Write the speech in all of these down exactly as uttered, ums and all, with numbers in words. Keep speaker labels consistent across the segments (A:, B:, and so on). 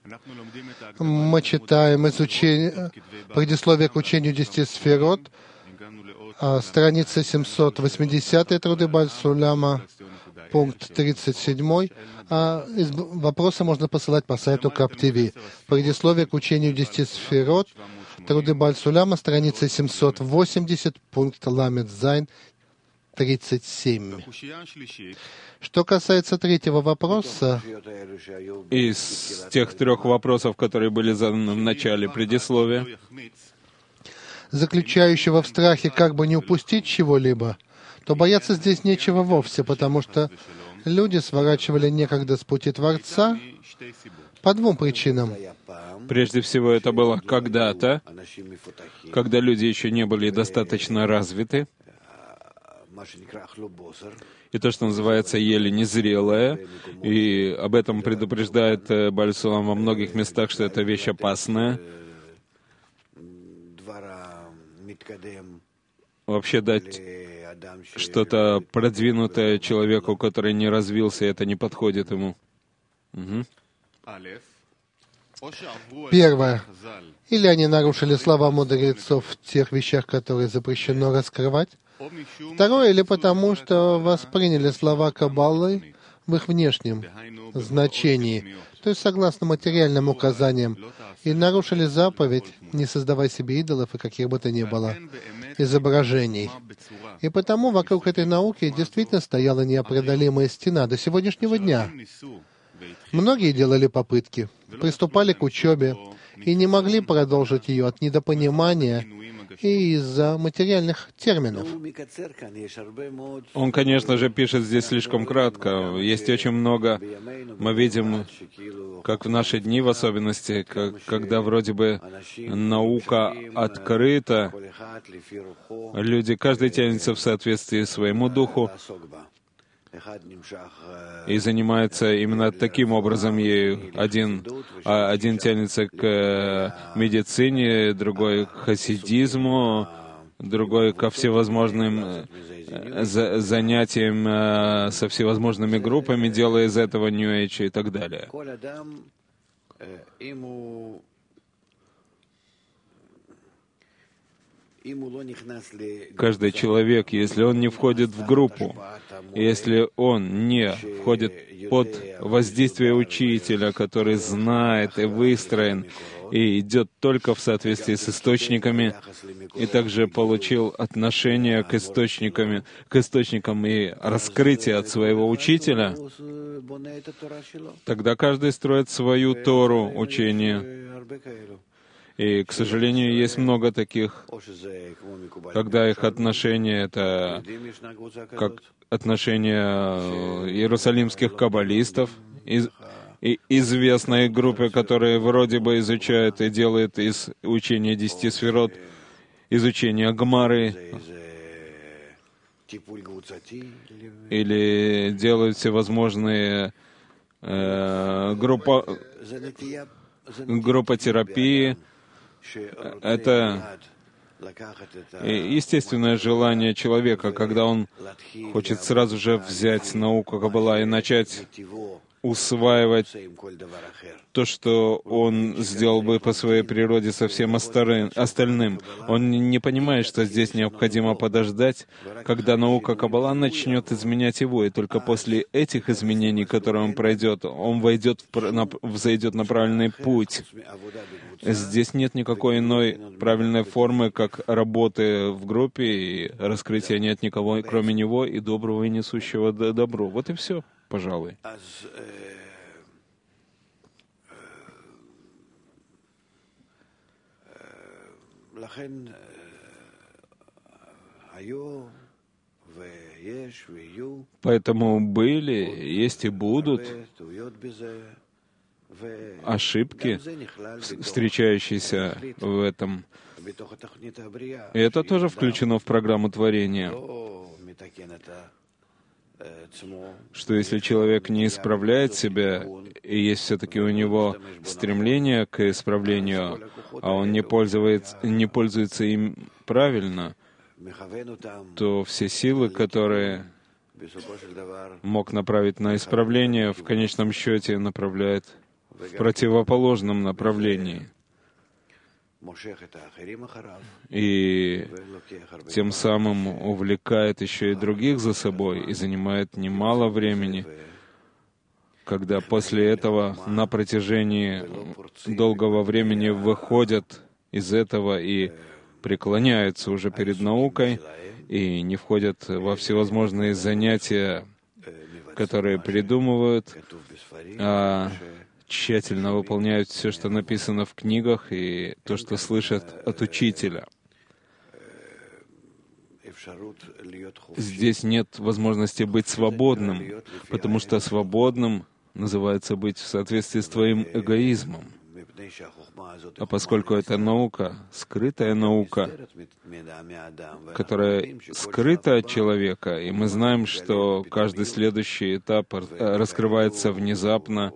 A: Мы читаем изучение, предисловие к учению десяти сферот, страница семьсот восемьдесят, труды Бааль Суляма, пункт тридцать семь. А вопросы можно посылать по сайту Кап ТВ. Предисловие к учению десяти сферот, труды Бааль Суляма, страница семьсот восемьдесят, пункт Ламед Зайн, тридцать семь. Что касается третьего вопроса,
B: из тех трех вопросов, которые были заданы в начале предисловия,
A: заключающего в страхе как бы не упустить чего-либо, то бояться здесь нечего вовсе, потому что люди сворачивали некогда с пути Творца по двум причинам.
B: Прежде всего, это было когда-то, когда люди еще не были достаточно развиты, и то, что называется еле незрелое, и об этом предупреждает Бааль Сулам во многих местах, что это вещь опасная. Вообще дать что-то продвинутое человеку, который не развился, это не подходит ему. Угу.
A: Первое. Или они нарушили слова мудрецов в тех вещах, которые запрещено раскрывать. Второе, или потому, что восприняли слова Каббалы в их внешнем значении, то есть согласно материальным указаниям, и нарушили заповедь «Не создавай себе идолов и каких бы то ни было изображений». И потому вокруг этой науки действительно стояла неопреодолимая стена до сегодняшнего дня. Многие делали попытки, приступали к учебе и не могли продолжить ее от недопонимания и из-за материальных терминов.
B: Он, конечно же, пишет здесь слишком кратко. Есть очень много, мы видим, как в наши дни в особенности, как, когда вроде бы наука открыта, люди, каждый тянется в соответствии своему духу и занимается именно таким образом ею. Один, один тянется к медицине, другой к хасидизму, другой ко всевозможным занятиям со всевозможными группами, делая из этого New Age и так далее. Каждый человек, если он не входит в группу, если он не входит под воздействие учителя, который знает и выстроен, и идет только в соответствии с источниками, и также получил отношение к источникам, к источникам и раскрытие от своего учителя, тогда каждый строит свою Тору, учение. И, к сожалению, есть много таких, когда их отношения — это как отношения иерусалимских каббалистов, из, и известной группе, которые вроде бы изучают и делают из учения десяти сферот, изучения Гмары, или делают всевозможные э, группа, группотерапии. Это естественное желание человека, когда он хочет сразу же взять науку Каббала и начать усваивать то, что он сделал бы по своей природе со всем остальным. Он не понимает, что здесь необходимо подождать, когда наука Каббала начнет изменять его, и только после этих изменений, которые он пройдет, он войдет в, взойдет на правильный путь. Здесь нет никакой иной правильной формы, как работы в группе, и раскрытия нет никого, кроме него, и доброго, и несущего добро. Вот и все, пожалуй. Поэтому были, есть и будут ошибки, встречающиеся в этом. И это тоже включено в программу творения. Что если человек не исправляет себя, и есть все-таки у него стремление к исправлению, а он не пользуется, не пользуется им правильно, то все силы, которые мог направить на исправление, в конечном счете направляет в противоположном направлении. И тем самым увлекает еще и других за собой и занимает немало времени, когда после этого на протяжении долгого времени выходят из этого и преклоняются уже перед наукой и не входят во всевозможные занятия, которые придумывают, а тщательно выполняют все, что написано в книгах, и то, что слышат от учителя. Здесь нет возможности быть свободным, потому что свободным называется быть в соответствии с твоим эгоизмом. А поскольку это наука, скрытая наука, которая скрыта от человека, и мы знаем, что каждый следующий этап раскрывается внезапно,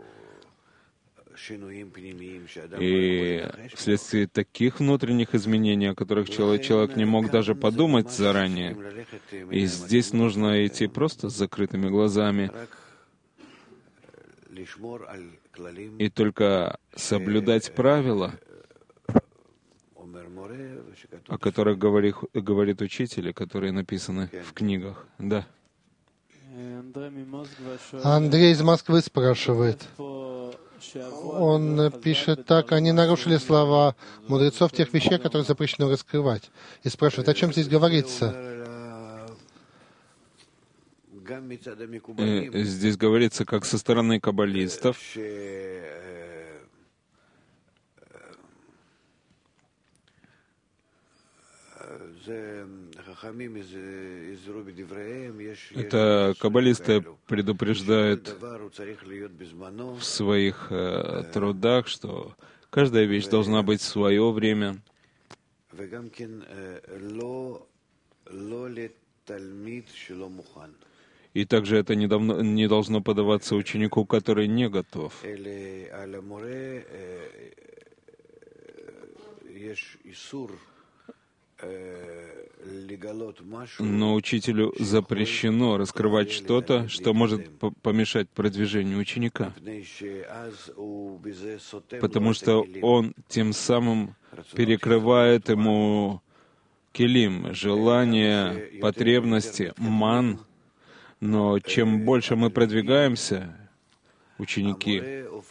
B: и вследствие таких внутренних изменений, о которых человек, человек не мог даже подумать заранее, и здесь нужно идти просто с закрытыми глазами, и только соблюдать правила, о которых говорит, говорит учитель, которые написаны в книгах. Да.
A: Андрей из Москвы спрашивает. Он пишет так: они нарушили слова мудрецов тех вещей, которые запрещено раскрывать. И спрашивает, о чем здесь говорится?
B: Здесь говорится, как со стороны каббалистов, это каббалисты предупреждают в своих э, трудах, что каждая вещь должна быть в свое время. И также это не, давно, не должно подаваться ученику, который не готов. Но учителю запрещено раскрывать что-то, что может помешать продвижению ученика, потому что он тем самым перекрывает ему келим, желания, потребности, ман. Но чем больше мы продвигаемся, ученики,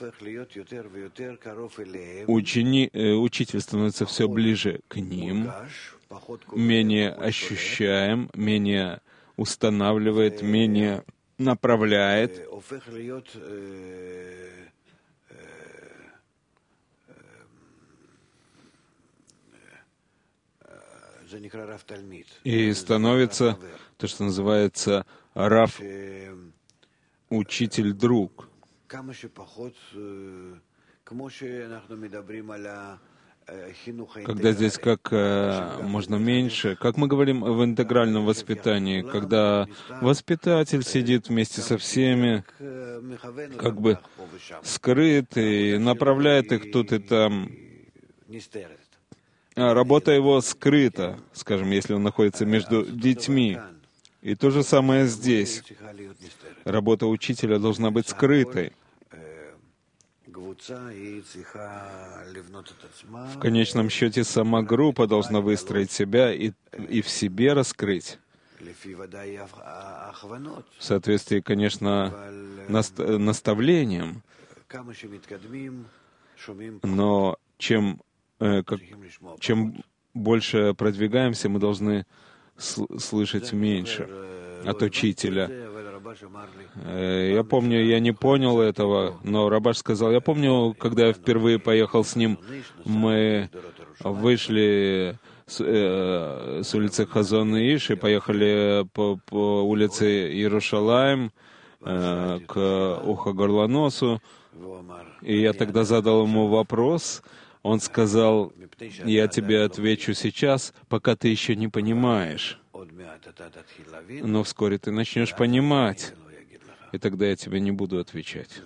B: учени, э, учитель становится все ближе к ним, менее ощущаем, менее устанавливает, менее направляет. И становится то, что называется Рав, учитель-друг. Когда здесь как э, можно меньше, как мы говорим в интегральном воспитании, когда воспитатель сидит вместе со всеми, как бы скрыт и направляет их тут и там. А работа его скрыта, скажем, если он находится между детьми. И то же самое здесь. Работа учителя должна быть скрытой. В конечном счете, сама группа должна выстроить себя и, и в себе раскрыть. В соответствии, конечно, наст, наставлением. Но чем, э, как, чем больше продвигаемся, мы должны слышать меньше от учителя. Я помню, я не понял этого, но Рабаш сказал, я помню, когда я впервые поехал с ним, мы вышли с, э, с улицы Хазон-Иш и поехали по, по улице Иерушалаим э, к Ухо-Горлоносу, и я тогда задал ему вопрос. Он сказал, я тебе отвечу сейчас, пока ты еще не понимаешь. Но вскоре ты начнешь понимать, и тогда я тебе не буду отвечать.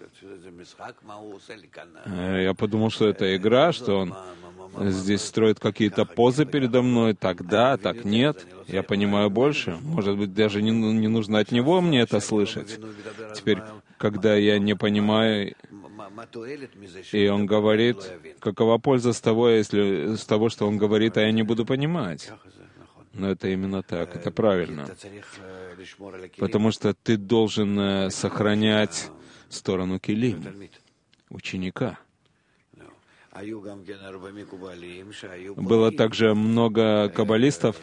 B: Я подумал, что это игра, что он здесь строит какие-то позы передо мной, так да, так нет. Я понимаю больше. Может быть, даже не, не нужно от него мне это слышать. Теперь, когда я не понимаю, И он говорит, какова польза с того, если, с того, что он говорит, а я не буду понимать. Но это именно так, это правильно. Потому что ты должен э, сохранять сторону келим, ученика. Было также много каббалистов,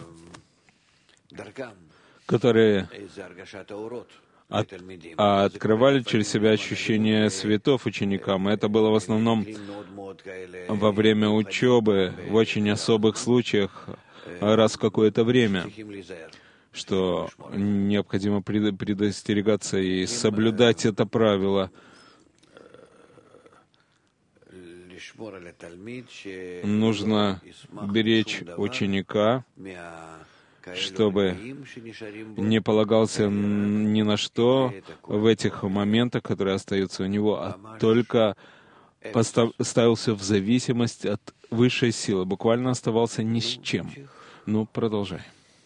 B: которые от, а открывали через себя ощущение светов ученикам. И это было в основном во время учебы, в очень особых случаях, раз в какое-то время, что необходимо предостерегаться и соблюдать это правило. Нужно беречь ученика, чтобы не полагался ни на что в этих моментах, которые остаются у него, а только ставился в зависимость от высшей силы, буквально оставался ни с чем. Ну, продолжай.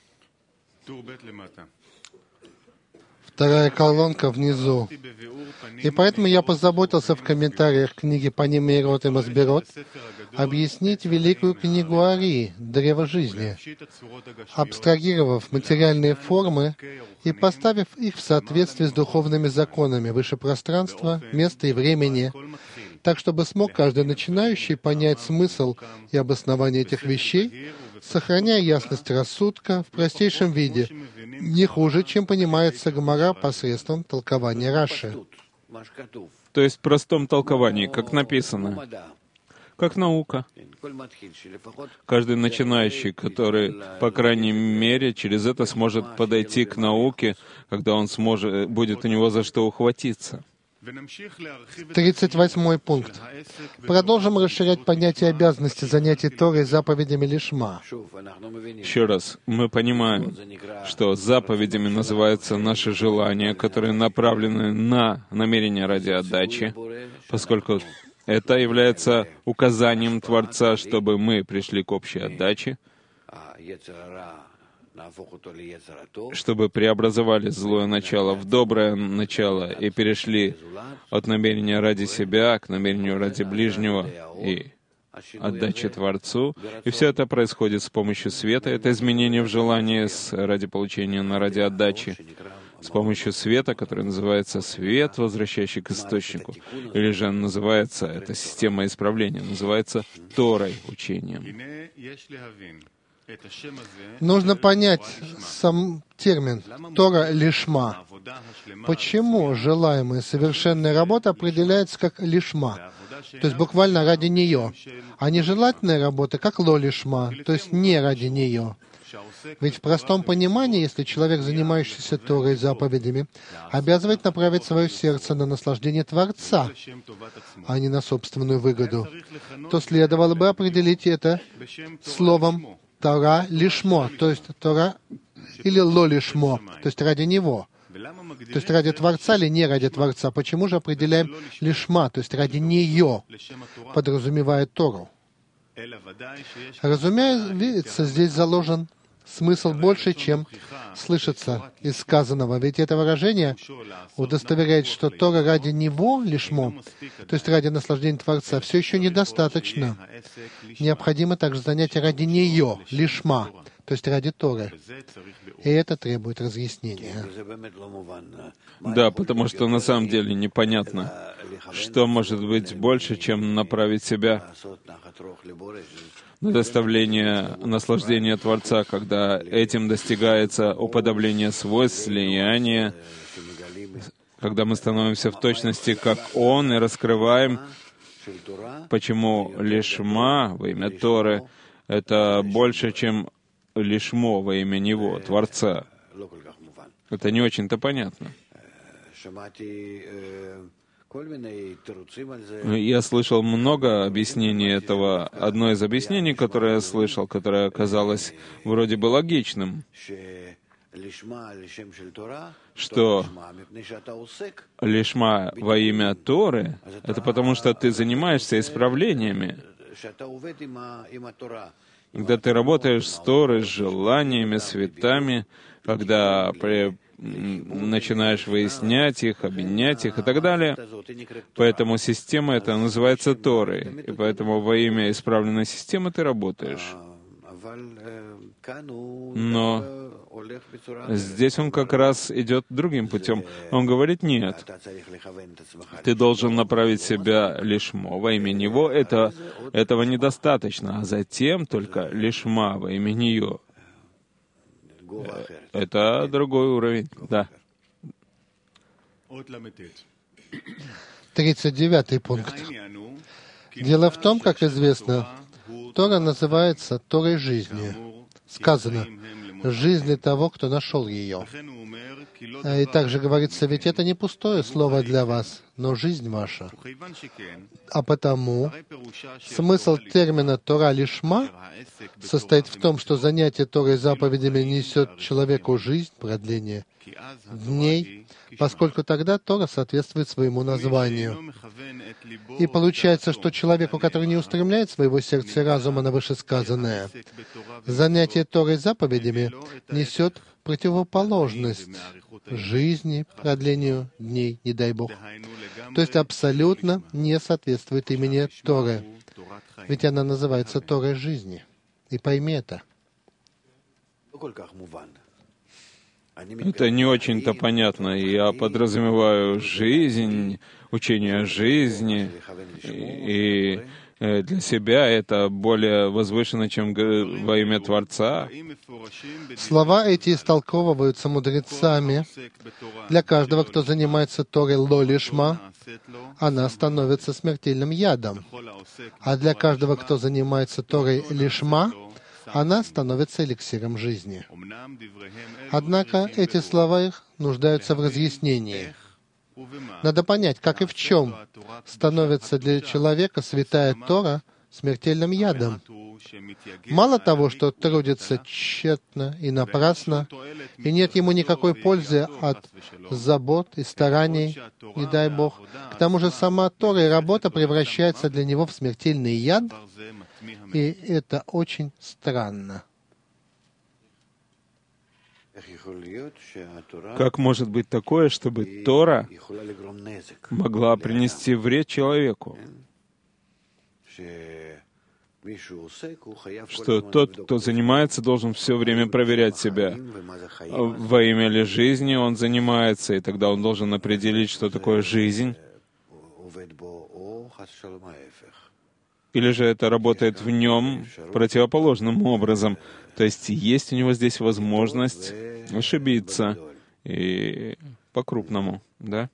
A: Вторая колонка внизу. И поэтому я позаботился в комментариях книги Панимейрот и Масберот объяснить великую книгу Ари, Древо жизни, абстрагировав материальные формы и поставив их в соответствии с духовными законами выше пространства, места и времени, так, чтобы смог каждый начинающий понять смысл и обоснование этих вещей, сохраняя ясность рассудка в простейшем виде, не хуже, чем понимается Гемара посредством толкования Раши.
B: То есть в простом толковании, как написано, как наука. Каждый начинающий, который, по крайней мере, через это сможет подойти к науке, когда он сможет, будет у него за что ухватиться.
A: тридцать восьмой пункт. Продолжим расширять понятие обязанности занятий Торой заповедями Лишма.
B: Еще раз, мы понимаем, что заповедями называются наши желания, которые направлены на намерение ради отдачи, поскольку это является указанием Творца, чтобы мы пришли к общей отдаче, чтобы преобразовали злое начало в доброе начало и перешли от намерения ради себя к намерению ради ближнего и отдачи Творцу. И все это происходит с помощью света. Это изменение в желании с, ради получения на ради отдачи. С помощью света, который называется свет, возвращающий к источнику. Или же называется, эта система исправления, называется Торой, учением.
A: Нужно понять сам термин «Тора лишма». Почему желаемая совершенная работа определяется как лишма, то есть буквально ради нее, а нежелательная работа как ло лишма, то есть не ради нее. Ведь в простом понимании, если человек, занимающийся Торой заповедями, обязывает направить свое сердце на наслаждение Творца, а не на собственную выгоду, то следовало бы определить это словом Тора лишмо, то есть Тора или ло лишмо, то есть ради него. То есть ради Творца или не ради Творца. Почему же определяем лишма, то есть ради нее, подразумевая Тору? Разумеется, здесь заложен смысл больше, чем слышится из сказанного. Ведь это выражение удостоверяет, что Тора ради него лишмо, то есть ради наслаждения Творца, все еще недостаточно. Необходимо также занятие ради нее, лишма, то есть ради Торы. И это требует разъяснения.
B: Да, потому что на самом деле непонятно, что может быть больше, чем направить себя на доставление наслаждения Творца, когда этим достигается уподобление свойств, слияния, когда мы становимся в точности как Он и раскрываем, почему лишма во имя Торы — это больше, чем лишмо во имя Него, Творца. Это не очень-то понятно. Я слышал много объяснений этого. Одно из объяснений, которое я слышал, которое оказалось вроде бы логичным, что лишма во имя Торы — это потому, что ты занимаешься исправлениями. Когда ты работаешь с Торой, с желаниями, с цветами, когда при, начинаешь выяснять их, объединять их и так далее. Поэтому система эта называется Торой. И поэтому во имя исправленной системы ты работаешь. Но здесь он как раз идет другим путем. Он говорит, нет, ты должен направить себя лишмо во имя него. Это, этого недостаточно, а затем только лишма во имя нее. Это другой уровень, да.
A: тридцать девятый пункт. Дело в том, как известно, Тора называется Торой жизни. Сказано, жизни того, кто нашел ее. И также говорится, ведь это не пустое слово для вас, но жизнь ваша. А потому смысл термина «Тора лишма» состоит в том, что занятие Торой заповедями несет человеку жизнь, продление дней, поскольку тогда Тора соответствует своему названию. И получается, что человеку, который не устремляет своего сердца и разума на вышесказанное, занятие Торой заповедями несет противоположность жизни, продлению дней, не дай Бог. То есть абсолютно не соответствует имени Торы, ведь она называется Торой жизни. И пойми это.
B: Это не очень-то понятно. Я подразумеваю жизнь, учение о жизни, и для себя это более возвышенно, чем во имя Творца.
A: Слова эти истолковываются мудрецами. Для каждого, кто занимается Торой ло-лишма, она становится смертельным ядом. А для каждого, кто занимается Торой лишма, она становится эликсиром жизни. Однако эти слова их нуждаются в разъяснении. Надо понять, как и в чем становится для человека святая Тора смертельным ядом. Мало того, что трудится тщетно и напрасно, и нет ему никакой пользы от забот и стараний, не дай Бог, к тому же сама Тора и работа превращается для него в смертельный яд, и это очень странно.
B: Как может быть такое, чтобы Тора могла принести вред человеку? Что тот, кто занимается, должен все время проверять себя. Во имя ли жизни он занимается, и тогда он должен определить, что такое жизнь. Или же это работает в нем противоположным образом. То есть есть у него здесь возможность ошибиться, и по-крупному, да?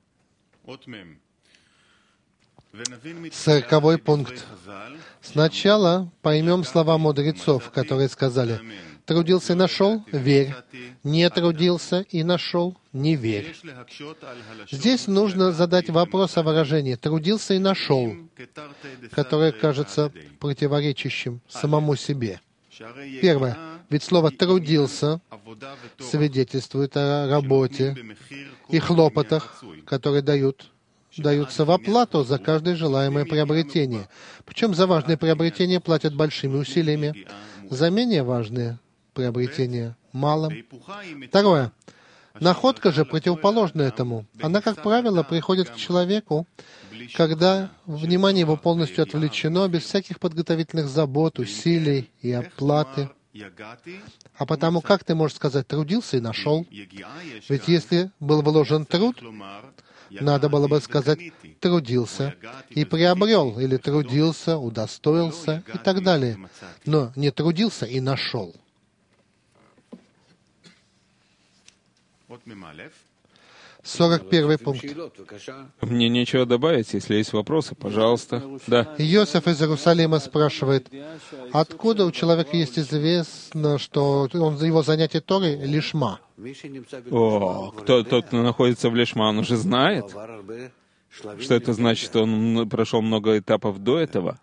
A: Сороковой пункт. Сначала поймем слова мудрецов, которые сказали: «Трудился и нашел — верь, не трудился и нашел — не верь». Здесь нужно задать вопрос о выражении «трудился и нашел», которое кажется противоречащим самому себе. Первое. Ведь слово «трудился» свидетельствует о работе и хлопотах, которые дают, даются в оплату за каждое желаемое приобретение. Причем за важные приобретения платят большими усилиями, за менее важные приобретения — малым. Второе. Находка же противоположна этому. Она, как правило, приходит к человеку, когда внимание его полностью отвлечено, без всяких подготовительных забот, усилий и оплаты. А потому как ты можешь сказать «трудился и нашел»? Ведь если был вложен труд, надо было бы сказать «трудился и приобрел», или «трудился, удостоился» и так далее. Но не «трудился и нашел». сорок первый пункт.
B: Мне нечего добавить. Если есть вопросы, пожалуйста. Да.
A: Иосиф из Иерусалима спрашивает, откуда у человека есть известно, что он, его занятие Торой — лишма?
B: О, кто, тот, кто находится в лишма, он уже знает, что это значит, что он прошел много этапов до этого.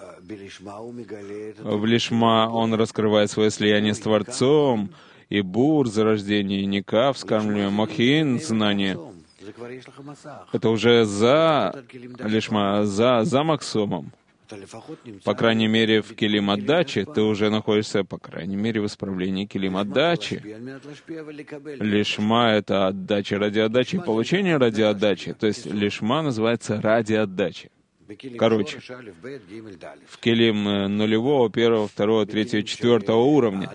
B: В лишма он раскрывает свое слияние с Творцом, и бур, зарождение, и никав, вскармливание, махин, знание. Это уже за лишма, за, за максомом. по крайней мере, в килим отдачи, ты уже находишься, по крайней мере, в исправлении килим отдачи. Лишма — это отдача ради отдачи и получение ради отдачи. То есть лишма называется ради отдачи. Короче, в килим нулевого, первого, второго, третьего, четвертого уровня,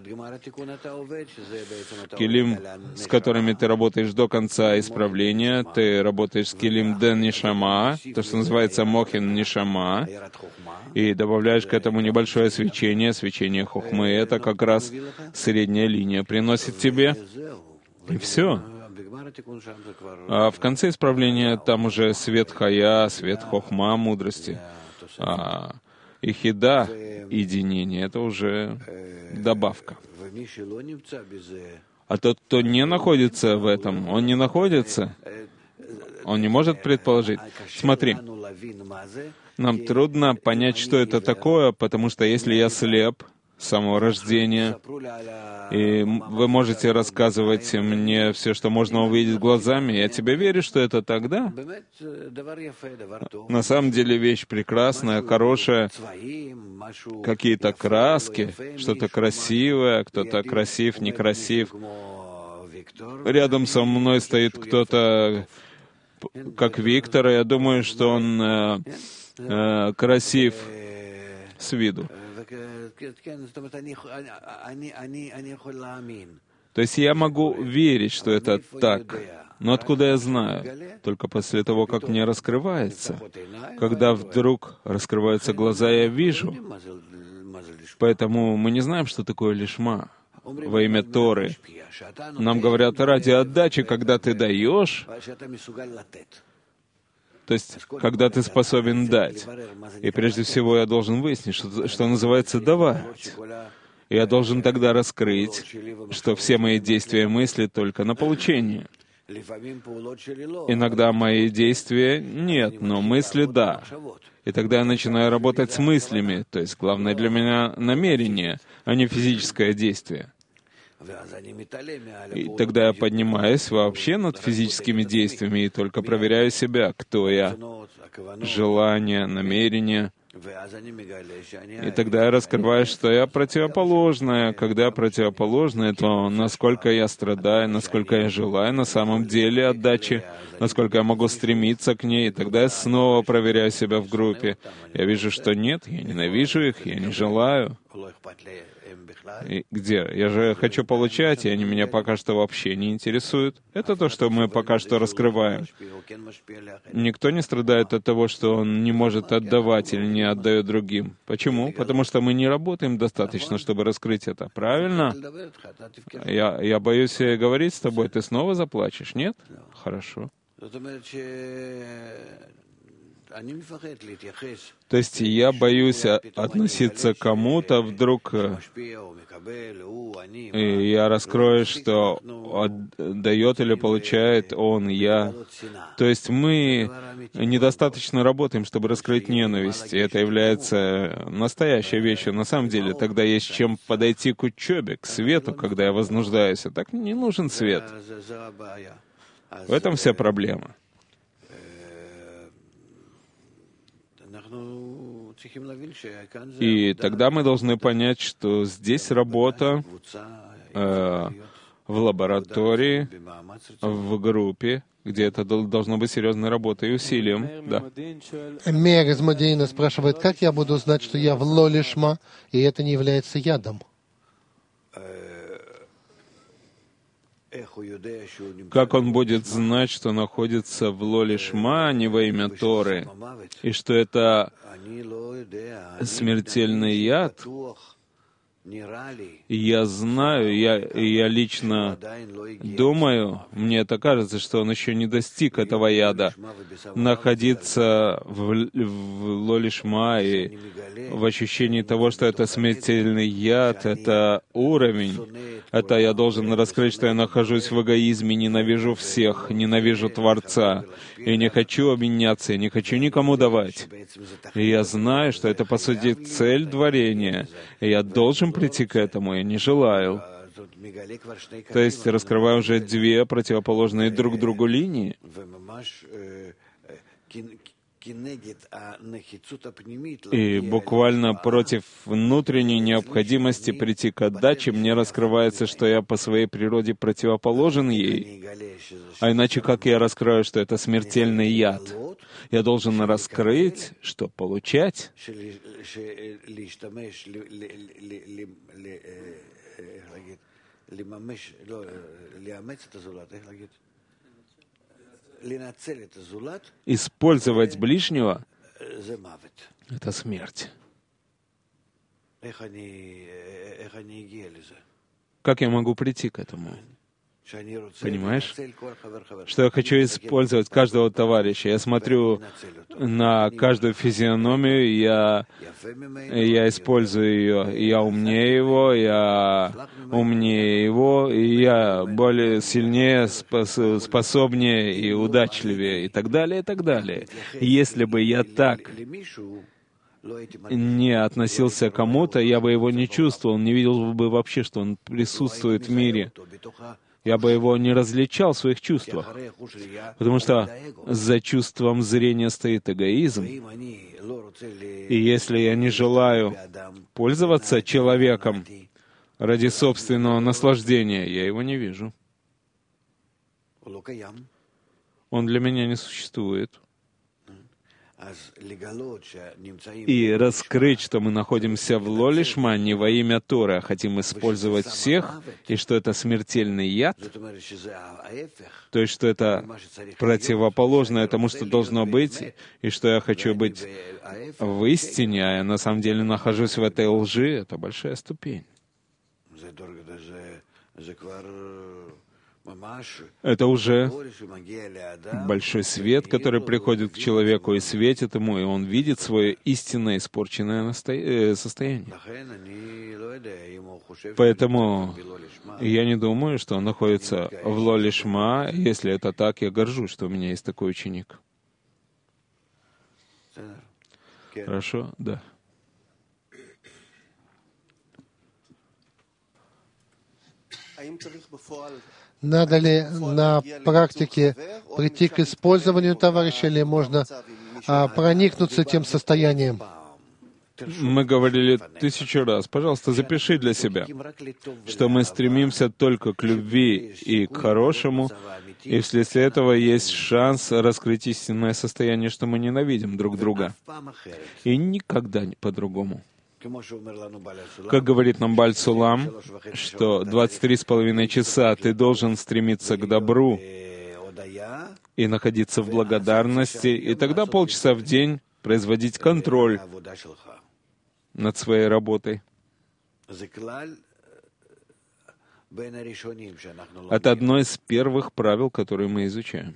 B: в килим, с которыми ты работаешь до конца исправления, ты работаешь с килим ден нишама, то, что называется мохин нишама, и добавляешь к этому небольшое свечение, свечение хохмы. Это как раз средняя линия приносит тебе, и все. А в конце исправления там уже свет хая, свет хохма, мудрости. А ихида, единение, это уже добавка. А тот, кто не находится в этом, он не находится, он не может предположить. Смотри, нам трудно понять, что это такое, потому что если я слеп с самого рождения, и вы можете рассказывать мне все, что можно увидеть глазами, я тебе верю, что это тогда. На самом деле вещь прекрасная, хорошая, какие-то краски, что-то красивое, кто-то красив, некрасив. Рядом со мной стоит кто-то, как Виктор, и я думаю, что он э, э, красив с виду. То есть я могу верить, что это так, но откуда я знаю? Только после того, как мне раскрывается. Когда вдруг раскрываются глаза, я вижу. Поэтому мы не знаем, что такое лишма во имя Торы. Нам говорят, ради отдачи, когда ты даешь, то есть, когда ты способен дать. И прежде всего я должен выяснить, что, что называется давать. И я должен тогда раскрыть, что все мои действия и мысли только на получение. Иногда мои действия нет, но мысли — да. И тогда я начинаю работать с мыслями, то есть главное для меня намерение, а не физическое действие. И тогда я поднимаюсь вообще над физическими действиями и только проверяю себя, кто я, желание, намерение. И тогда я раскрываю, что я противоположное. Когда я противоположное, то насколько я страдаю, насколько я желаю на самом деле отдачи, насколько я могу стремиться к ней. И тогда я снова проверяю себя в группе. Я вижу, что нет, я ненавижу их, я не желаю. И где? Я же хочу получать, и они меня пока что вообще не интересуют. Это то, что мы пока что раскрываем. Никто не страдает от того, что он не может отдавать или не отдает другим. Почему? Потому что мы не работаем достаточно, чтобы раскрыть это. Правильно? Я, я боюсь говорить с тобой, ты снова заплачешь, нет? Хорошо. То есть я боюсь относиться к кому-то вдруг, и я раскрою, что дает или получает он, я. То есть мы недостаточно работаем, чтобы раскрыть ненависть, и это является настоящей вещью. На самом деле, тогда есть чем подойти к учебе, к свету, когда я вознуждаюсь, а так не нужен свет. В этом вся проблема. И тогда мы должны понять, что здесь работа э, в лаборатории, в группе, где это должно быть серьезной работой и усилием. Да.
A: Мейер из Модейна спрашивает, как я буду знать, что я в ло-лишма, и это не является ядом?
B: Как он будет знать, что находится в ло-лишма, а не во имя Торы, и что это смертельный яд? Я знаю, я, я лично думаю, мне это кажется, что он еще не достиг этого яда. Находиться в, в ло-лишма и в ощущении того, что это смертельный яд, это уровень. Это я должен раскрыть, что я нахожусь в эгоизме, ненавижу всех, ненавижу Творца. И не хочу обменяться, я не хочу никому давать. И я знаю, что это, по сути, цель творения. И я должен прийти к этому, я не желаю. То есть раскрываю уже две противоположные друг другу линии. И буквально против внутренней необходимости прийти к отдаче мне раскрывается, что я по своей природе противоположен ей. А иначе как я раскрою, что это смертельный яд? Я должен раскрыть, что получать, использовать ближнего — это смерть. Как я могу прийти к этому? Понимаешь? Что я хочу использовать каждого товарища. Я смотрю на каждую физиономию, я, я использую ее. Я умнее его, я умнее его, и я более сильнее, спос, способнее и удачливее, и так далее, и так далее. Если бы я так не относился к кому-то, я бы его не чувствовал, не видел бы вообще, что он присутствует в мире. Я бы его не различал в своих чувствах, потому что за чувством зрения стоит эгоизм. И если я не желаю пользоваться человеком ради собственного наслаждения, я его не вижу. Он для меня не существует. И раскрыть, что мы находимся в Ло-Лишма не во имя Торы, а хотим использовать всех, и что это смертельный яд, то есть что это противоположное тому, что должно быть, и что я хочу быть в истине, а я на самом деле нахожусь в этой лжи, это большая ступень. Это уже большой свет, который приходит к человеку и светит ему, и он видит свое истинно испорченное насто... состояние. Поэтому я не думаю, что он находится в Ло-Лишма. Если это так, я горжусь, что у меня есть такой ученик. Хорошо? Да.
A: Надо ли на практике прийти к использованию товарища, или можно а, проникнуться тем состоянием?
B: Мы говорили тысячу раз. Пожалуйста, запиши для себя, что мы стремимся только к любви и к хорошему, и вследствие этого есть шанс раскрыть истинное состояние, что мы ненавидим друг друга. И никогда не по-другому. Как говорит нам Бааль Сулам, что двадцать три с половиной часа ты должен стремиться к добру и находиться в благодарности, и тогда полчаса в день производить контроль над своей работой. Это одно из первых правил, которые мы изучаем.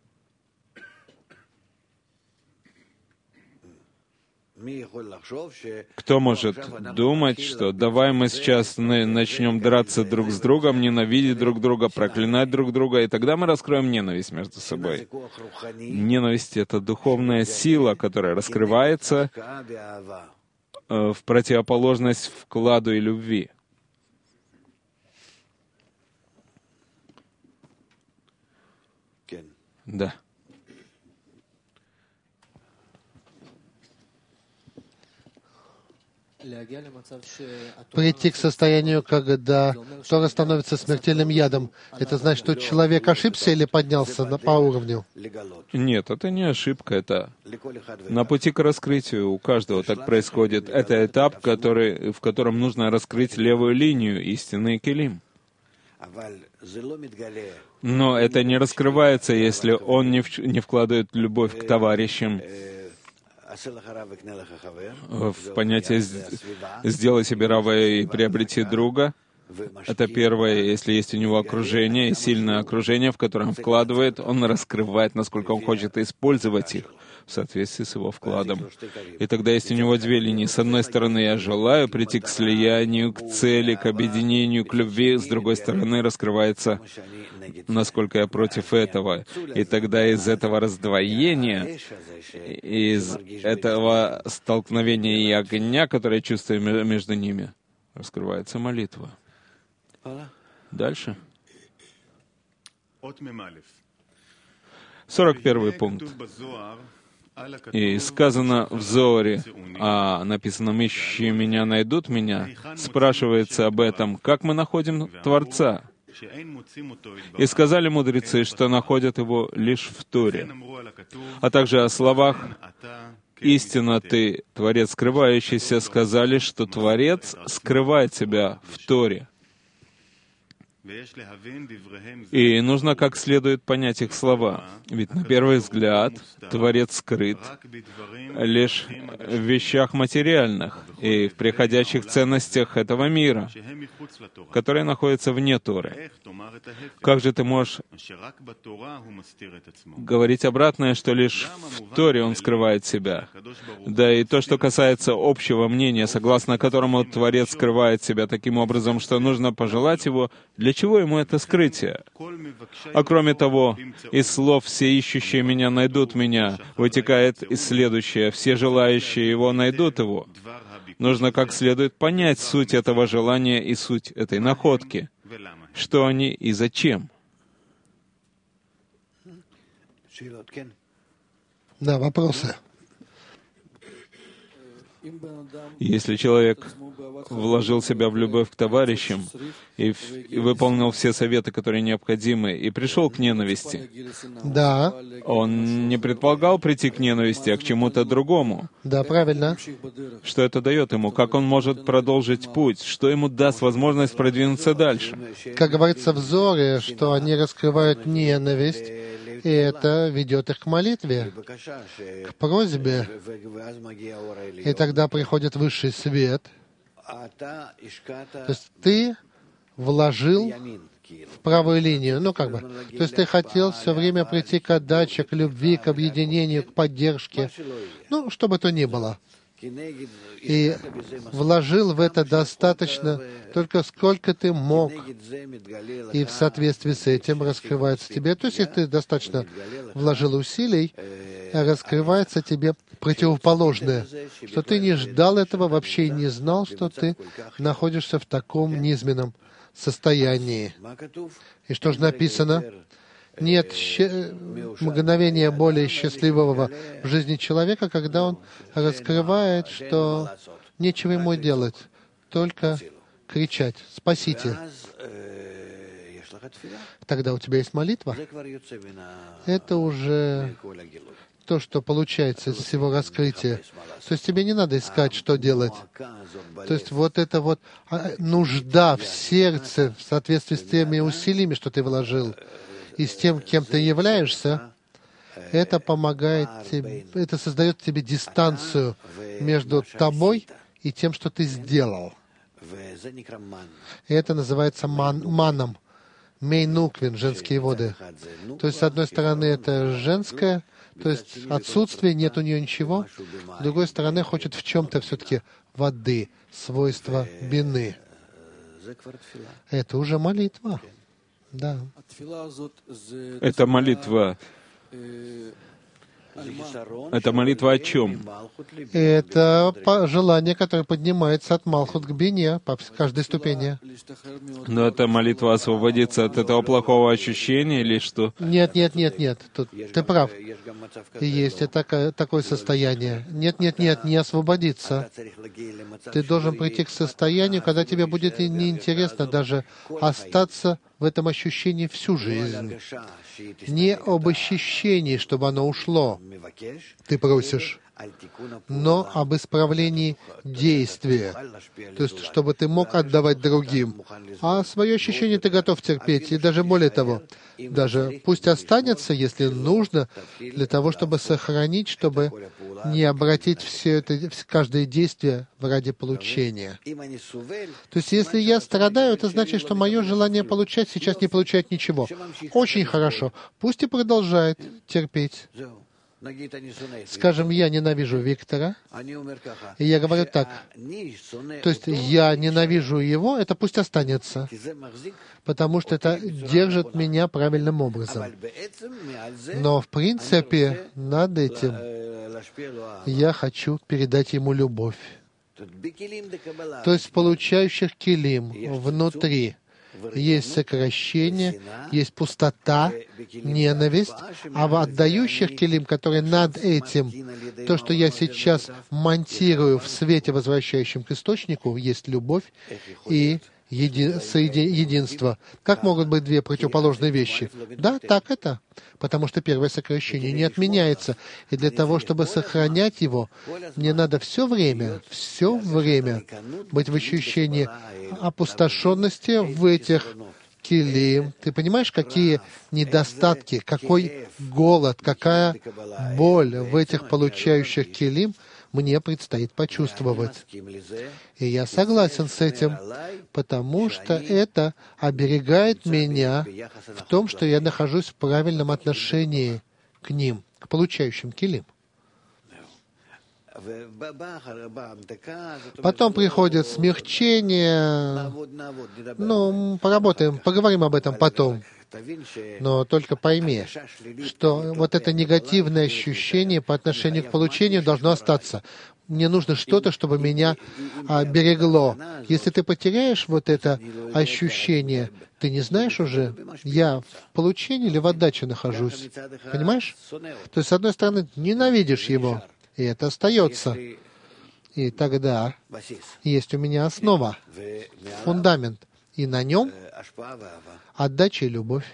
B: Кто может думать, что давай мы сейчас начнем драться друг с другом, ненавидеть друг друга, проклинать друг друга, и тогда мы раскроем ненависть между собой. Ненависть — это духовная сила, которая раскрывается в противоположность вкладу и любви. Да.
A: Прийти к состоянию, когда Тора становится смертельным ядом, это значит, что человек ошибся или поднялся на, по уровню?
B: Нет, это не ошибка, это на пути к раскрытию. У каждого так происходит. Это этап, который, в котором нужно раскрыть левую линию, истинный келим. Но это не раскрывается, если он не, в, не вкладывает любовь к товарищам, в понятие «сделай себе рава и приобрети друга». Это первое, если есть у него окружение, и сильное окружение, в которое он вкладывает, он раскрывает, насколько он хочет использовать их в соответствии с его вкладом. И тогда есть у него две линии. С одной стороны, я желаю прийти к слиянию, к цели, к объединению, к любви. С другой стороны, раскрывается, насколько я против этого. И тогда из этого раздвоения, из этого столкновения и огня, которое я чувствую между ними, раскрывается молитва. Дальше. сорок первый пункт. И сказано в Зоаре, а написано «Ищи меня, найдут меня», спрашивается об этом, как мы находим Творца. И сказали мудрецы, что находят Его лишь в Торе, а также о словах «Истинно Ты, Творец скрывающийся», сказали, что Творец скрывает себя в Торе. И нужно как следует понять их слова. Ведь на первый взгляд Творец скрыт лишь в вещах материальных и в приходящих ценностях этого мира, которые находятся вне Торы. Как же ты можешь говорить обратное, что лишь в Торе Он скрывает себя? Да и то, что касается общего мнения, согласно которому Творец скрывает себя таким образом, что нужно пожелать Его, для чего Ему это скрытие? А кроме того, из слов «все ищущие Меня найдут Меня» вытекает и следующее: «все желающие Его найдут Его». Нужно как следует понять суть этого желания и суть этой находки. Что они и зачем?
A: Да, вопросы.
B: Если человек вложил себя в любовь к товарищам и, в, и выполнил все советы, которые необходимы, и пришел к ненависти,
A: да.
B: Он не предполагал прийти к ненависти, а к чему-то другому.
A: Да, правильно.
B: Что это дает ему? Как он может продолжить путь? Что ему даст возможность продвинуться дальше?
A: Как говорится в Зоре, что они раскрывают ненависть, и это ведет их к молитве, к просьбе. И тогда приходит высший свет. То есть ты вложил в правую линию, ну как бы. То есть ты хотел все время прийти к отдаче, к любви, к объединению, к поддержке. Ну, что бы то ни было. И вложил в это достаточно, только сколько ты мог. И в соответствии с этим раскрывается тебе. То есть, если ты достаточно вложил усилий, раскрывается тебе противоположное. Что ты не ждал этого, вообще не знал, что ты находишься в таком низменном состоянии. И что же написано? Нет щ... мгновения более счастливого в жизни человека, когда он раскрывает, что нечего ему делать, только кричать «Спасите!». Тогда у тебя есть молитва. Это уже то, что получается из всего раскрытия. То есть тебе не надо искать, что делать. То есть вот эта вот нужда в сердце в соответствии с теми усилиями, что ты вложил, и с тем, кем ты являешься, это помогает тебе, это создает тебе дистанцию между тобой и тем, что ты сделал. И это называется ман, маном. Мейнуквин, женские воды. То есть, с одной стороны, это женское, то есть отсутствие, нет у нее ничего. С другой стороны, хочет в чем-то все-таки воды, свойства бины. Это уже молитва. Да.
B: Это молитва. Это молитва о чем?
A: Это желание, которое поднимается от Малхут к Бине по каждой ступени.
B: Но это молитва освободиться от этого плохого ощущения или что?
A: Нет, нет, нет, нет. Тут ты прав. Есть и такое, такое состояние. Нет, нет, нет, не освободиться. Ты должен прийти к состоянию, когда тебе будет неинтересно даже остаться в этом ощущении всю жизнь. Не об ощущении, чтобы оно ушло, ты просишь, но об исправлении действия, то есть чтобы ты мог отдавать другим. А свое ощущение ты готов терпеть, и даже более того, даже пусть останется, если нужно, для того, чтобы сохранить, чтобы не обратить все это, каждое действие ради получения. То есть, если я страдаю, это значит, что мое желание получать сейчас не получает ничего. Очень хорошо. Пусть и продолжает терпеть. Скажем, я ненавижу Виктора, и я говорю так, то есть я ненавижу его, это пусть останется, потому что это держит меня правильным образом. Но, в принципе, над этим я хочу передать ему любовь. То есть в получающих килим внутри есть сокращение, есть пустота, ненависть, а в отдающих келим, которые над этим, то, что я сейчас монтирую в свете, возвращающем к источнику, есть любовь и еди, соеди, единство. Как могут быть две противоположные вещи? Да, так это. Потому что первое сокращение не отменяется. И для того, чтобы сохранять его, мне надо все время, все время быть в ощущении опустошенности в этих келим. Ты понимаешь, какие недостатки, какой голод, какая боль в этих получающих келим мне предстоит почувствовать. И я согласен с этим, потому что это оберегает меня в том, что я нахожусь в правильном отношении к ним, к получающим келим. Потом приходит смягчение. Ну, поработаем, поговорим об этом потом. Но только пойми, что вот это негативное ощущение по отношению к получению должно остаться. Мне нужно что-то, чтобы меня а, берегло. Если ты потеряешь вот это ощущение, ты не знаешь уже, я в получении или в отдаче нахожусь. Понимаешь? То есть, с одной стороны, ненавидишь его, и это остается. И тогда есть у меня основа, фундамент, и на нем отдача и любовь.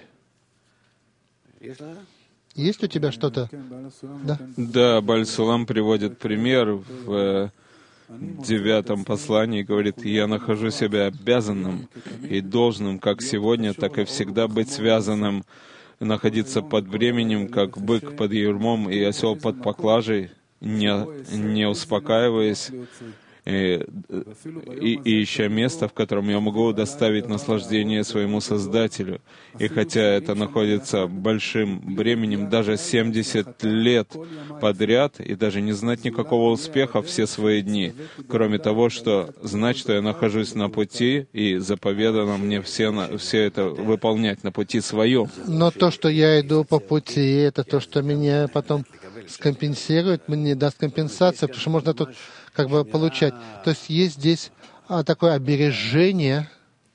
A: Есть у тебя что-то? Да?
B: Да, Бааль Сулам приводит пример в девятом послании, говорит: «Я нахожу себя обязанным и должным, как сегодня, так и всегда быть связанным, находиться под бременем, как бык под ермом и осел под поклажей, не, не успокаиваясь, и, и, и ища место, в котором я могу доставить наслаждение своему Создателю. И хотя это находится большим бременем даже семьдесят лет подряд, и даже не знать никакого успеха все свои дни, кроме того, что знать, что я нахожусь на пути, и заповедано мне все, на, все это выполнять на пути своем».
A: Но то, что я иду по пути, это то, что меня потом скомпенсирует, мне даст компенсацию, потому что можно тут как бы получать. То есть есть здесь а, такое обережение,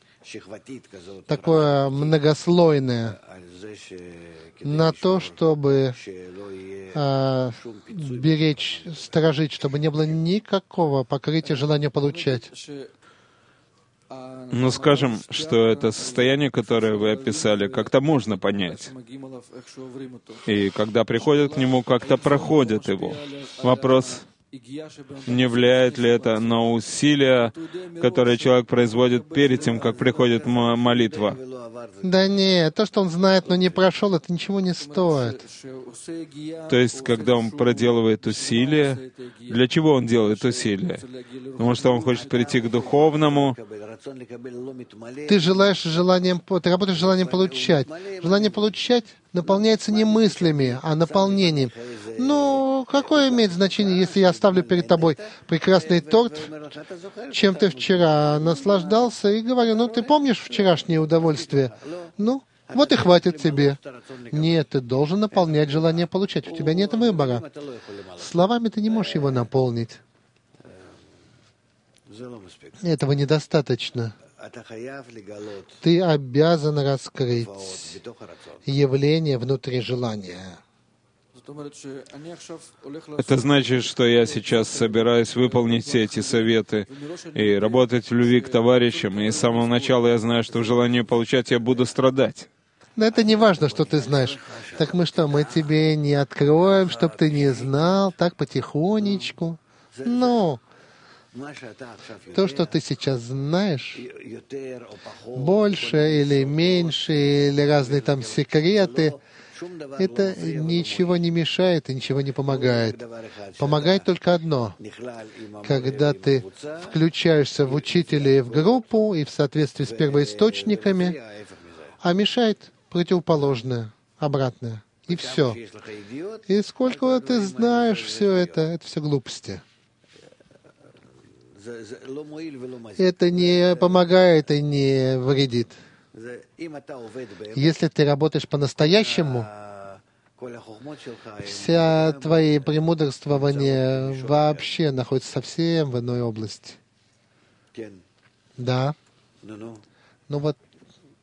A: такое многослойное, на то, чтобы а, беречь, сторожить, чтобы не было никакого покрытия желания получать.
B: Ну, скажем, что это состояние, которое вы описали, как-то можно понять. И когда приходят к нему, как-то проходят его. Вопрос: не влияет ли это на усилия, которые человек производит перед тем, как приходит молитва?
A: Да нет, то, что он знает, но не прошел, это ничего не стоит.
B: То есть, когда он проделывает усилия, для чего он делает усилия? Потому что он хочет прийти к духовному.
A: Ты желаешь желанием, ты работаешь желанием получать. Желание получать наполняется не мыслями, а наполнением. Ну, какое имеет значение, если я оставлю перед тобой прекрасный торт, чем ты вчера наслаждался, и говорю: ну, ты помнишь вчерашнее удовольствие? Ну, вот и хватит тебе. Нет, ты должен наполнять желание получать. У тебя нет выбора. Словами ты не можешь его наполнить. Этого недостаточно. Ты обязан раскрыть явление внутри желания.
B: Это значит, что я сейчас собираюсь выполнить все эти советы и работать в любви к товарищам, и с самого начала я знаю, что в желании получать я буду страдать.
A: Но это не важно, что ты знаешь. Так мы что, мы тебе не откроем, чтобы ты не знал, так потихонечку? Ну, то, что ты сейчас знаешь, больше или меньше, или разные там секреты, это ничего не мешает и ничего не помогает. Помогает только одно. Когда ты включаешься в учителя и в группу, и в соответствии с первоисточниками, а мешает противоположное, обратное. И все. И сколько ты знаешь все это, это все глупости. Это не помогает и не вредит. Если ты работаешь по-настоящему, вся твои премудрствования вообще находятся совсем в иной области. Да. Ну вот,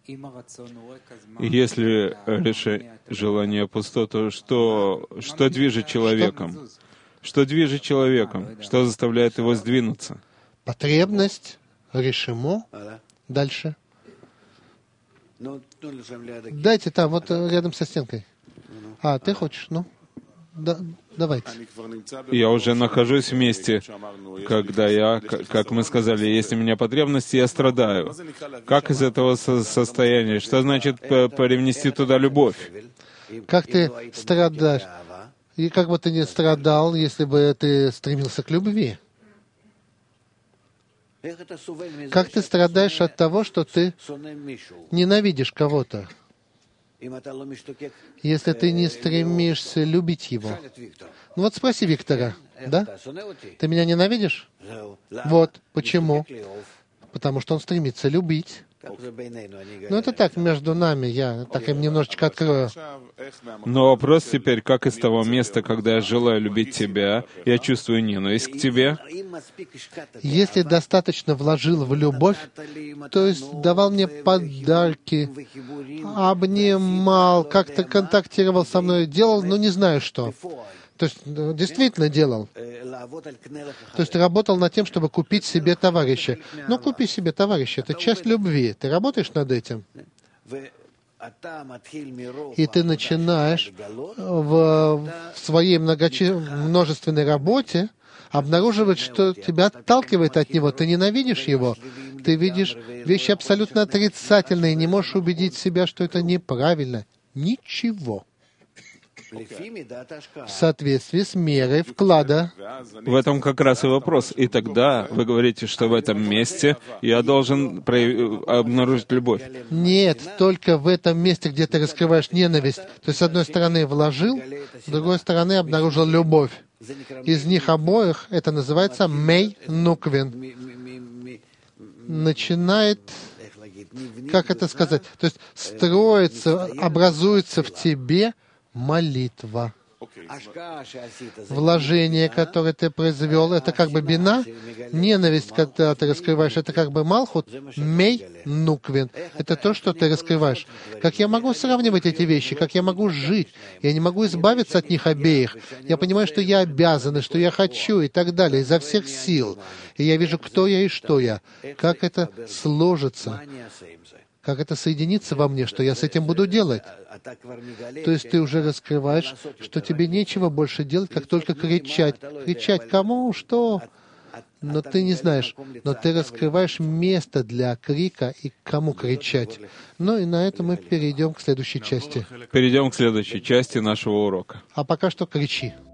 B: Если решение, желание пусто, то что, что движет человеком? Что движет человеком? Что заставляет его сдвинуться?
A: Потребность, решимо. Дальше. Дайте там, вот рядом со стенкой. А, ты хочешь? Ну, да, давайте.
B: Я уже нахожусь в месте, когда я, как мы сказали, есть у меня потребности, я страдаю. Как из этого со- состояния? Что значит привнести туда любовь?
A: Как ты страдаешь? И как бы ты не страдал, если бы ты стремился к любви? Как ты страдаешь от того, что ты ненавидишь кого-то, если ты не стремишься любить его? Ну вот спроси Виктора, да? Ты меня ненавидишь? Вот, почему? Потому что он стремится любить. Ну это так, между нами, я так им немножечко открою.
B: Но вопрос теперь, как из того места, когда я желаю любить тебя, я чувствую ненависть к тебе?
A: Если достаточно вложил в любовь, то есть давал мне подарки, обнимал, как-то контактировал со мной, делал, ну не знаю что. То есть действительно делал. То есть работал над тем, чтобы купить себе товарища. Ну, купи себе товарища, это часть любви. Ты работаешь над этим. И ты начинаешь в, в своей многоче... множественной работе обнаруживать, что тебя отталкивает от него. Ты ненавидишь его. Ты видишь вещи абсолютно отрицательные, не можешь убедить себя, что это неправильно. Ничего. В соответствии с мерой вклада.
B: В этом как раз и вопрос. И тогда вы говорите, что в этом месте я должен прояв... обнаружить любовь.
A: Нет, только в этом месте, где ты раскрываешь ненависть. То есть, с одной стороны, вложил, с другой стороны, обнаружил любовь. Из них обоих это называется мей нуквин. Начинает, как это сказать, то есть строится, образуется в тебе молитва. Вложение, которое ты произвел, это как бы бина. Ненависть, когда ты раскрываешь, это как бы малхут. Мей нуквин. Это то, что ты раскрываешь. Как я могу сравнивать эти вещи? Как я могу жить? Я не могу избавиться от них обеих. Я понимаю, что я обязан, и что я хочу, и так далее, изо всех сил. И я вижу, кто я и что я. Как это сложится. Как это соединится во мне, что я с этим буду делать? То есть ты уже раскрываешь, что тебе нечего больше делать, как только кричать. Кричать кому, что? Но ты не знаешь. Но ты раскрываешь место для крика и кому кричать. Ну и на этом мы перейдем к следующей части.
B: Перейдем к следующей части нашего урока.
A: А пока что кричи.